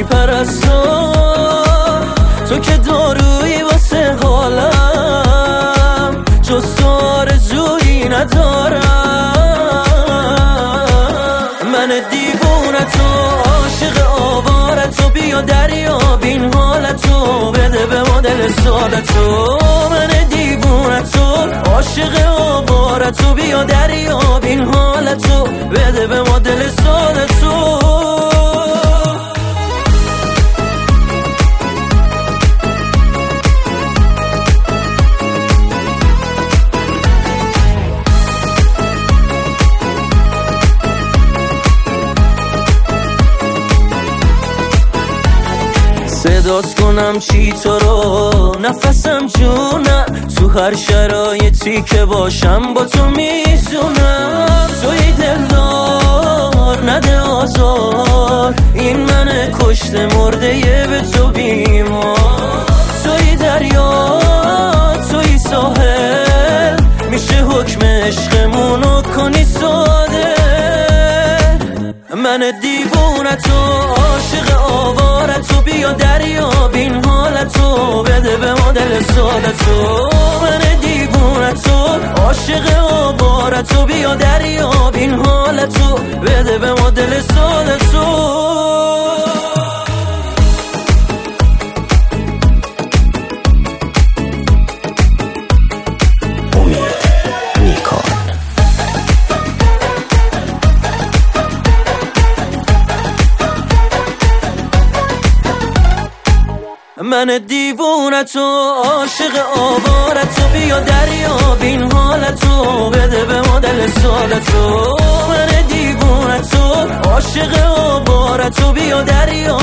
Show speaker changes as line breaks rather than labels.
پرستار، تو که دارویی واسه حالم، جز تو آرزویی ندارم. من دیوونتو، عاشق آوارتو، بیا دریابین حالتو، بده به ما دل سادتو. من دیوونتو، عاشق آوارتو، بیا دریابین حالتو، بده به ما دل سادتو. صدات کنم چی تو رو، نفسم جونم، تو هر شرایطی که باشم با تو میزونم. توی دلدار نده آزار، این من کشته مرده به تو بیمار. توی دریا توی ساحل، میشه حکم عشقمونو کنی ساده. من دیوونتو، عاشق آوارتو، بیا دریابین حالتو، بده به ما دل سادتو. من دیوونتو، عاشق آوارتو، بیا دریابین حالتو، بده به ما دل سادتو. من دیوونتو، عاشق آوارتو، بیا دریابین حالتو، بده به ما دل سادتو. من دیوونتو، عاشق آوارتو، بیا دریا